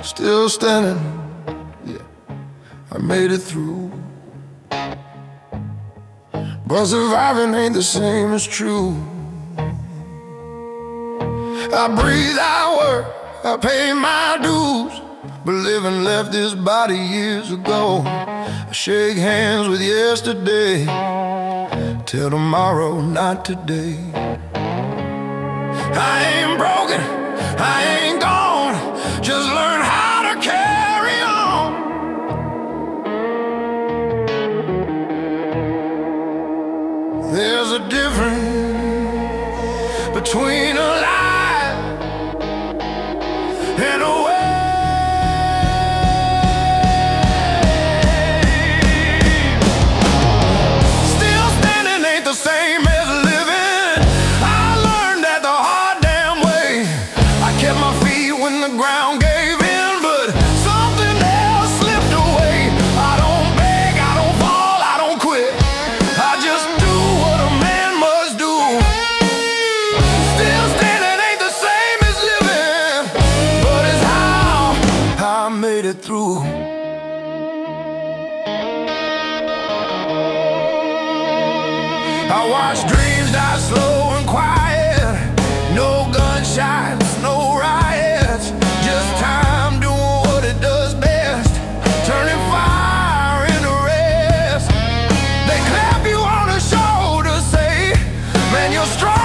Still standing, yeah, I made it through. But surviving ain't the same as true. I breathe, I work, I pay my dues, but living left this body years ago. I shake hands with yesterday, till tomorrow, not today. I ain't broken, I ain't gone, just learn how to carry on. There's a difference between alive and awake. Still standing ain't the same as living. I learned that the hard damn way. I kept my feet when the ground gave in, but something else slipped away. I don't beg, I don't fall, I don't quit. I just do what a man must do. Still standing ain't the same as living, but it's how I made it through. I watched dreams die slow and quiet. No gunshots, no riots, just time doing what it does best, turning fire into rest. They clap you on the shoulder, say, man, you're strong.